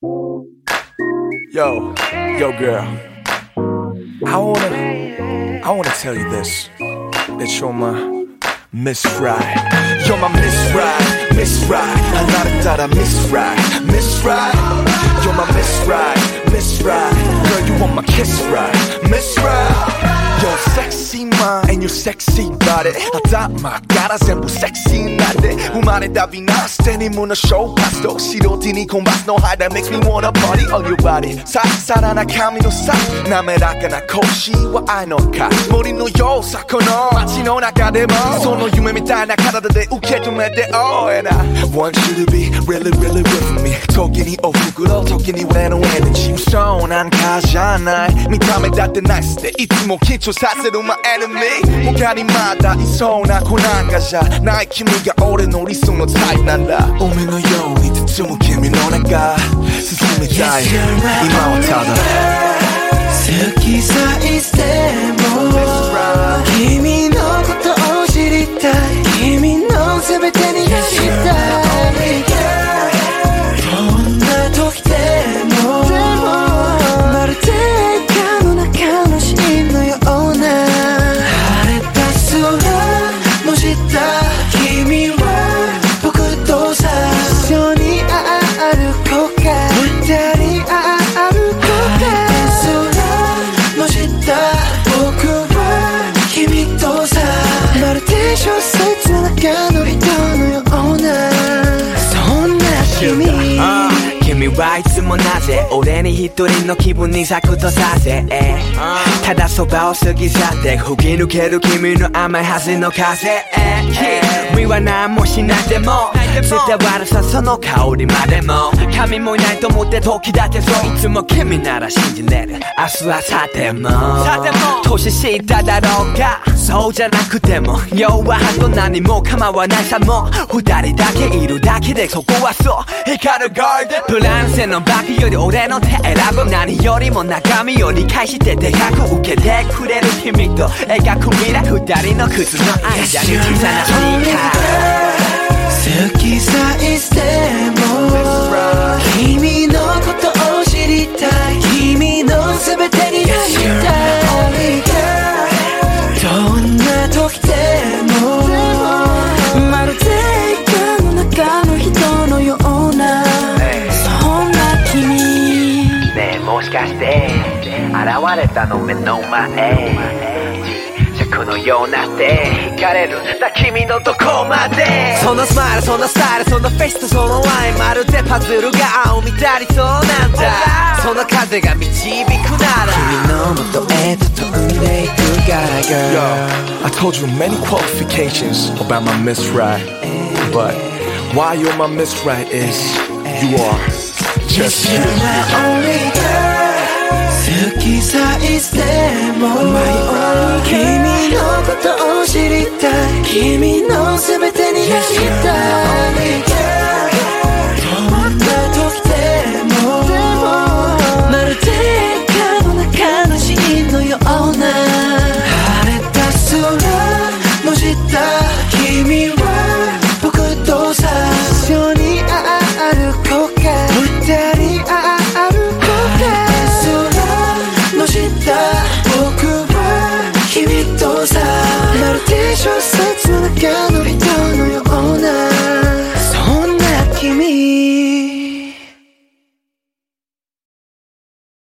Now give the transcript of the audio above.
Yo, girl. I wanna tell you this. That you're my Miss Right. You're my Miss Right, Miss Right. 나를 따라 Miss Right, Miss Right. You're my Miss Right, Miss Right. Girl, you want my kiss right, Miss Right. You're sexy mind and your sexy body.頭から全部セクシーなんで生まれた美なステニムのショーパスと白 T にコンバスのハイthat makes me wanna party on your body. ささらな髪のさ滑らかな腰は愛のか森のようさこの街の中でもその夢みたいな体で受け止めて Oh and I want you to be really really with me 時におふくろ時に俺のエネジーそうなんかじゃない見た目だってナイスでいつも緊張させる my enemy 他にまだいそうな子なんかじゃない君が俺の理想のタイプなんだ海のように包む君の中進みたい今はただ好きさいつでも君のことを知りたい君の全てになりたいどんな時でもまるで映画の中のシーンのような晴れた空の下君は僕とさ一緒に歩こうか二人歩こうか空の下僕は君とさまるで小説の中の人のようなそんな君はいつもなぜ俺に一人の気分に咲くとさせただそばを過ぎ去って吹き抜ける君の甘いはずの風君は何もしなくても絶対悪さその香りまでも神もいないと思って時だってそういつも君なら信じれる明日はさても年下だろうがそうじゃなくても弱はと何も構わないさもう二人だけいるだけでそこはそう光るガーデンブランセのバッグより俺の手選ぶ何よりも中身を理解してでかく受けてくれる君と描く未来二人の靴の間に小さなスニーカー好きさいつでも君のことを知りたい君の全てになりたいどんな時でもまるで映画の中の人のようなそんな君ねえもしかして現れたの目の前このようなって惹かれるな君のどこまでそのスマイルそのスタイルそのフェイスとそのワインまるでパズルが青みたりそうなんだその風が導くなら君の元へと飛んでいくから Girl Yo, I told you many qualifications about my Miss Right But why you're my Miss Right is you are just you You're my only girl好きさいつでも君のことを知りたい君の全てになりたい